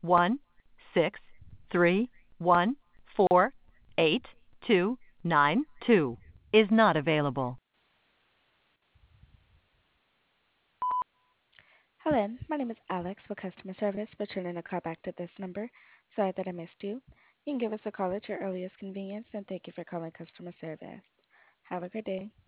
163148292 is not available. Hello, my name is Alex with customer service, returning a call back to this number. Sorry that I missed you. You can give us a call at your earliest convenience, and thank you for calling customer service. Have a good day.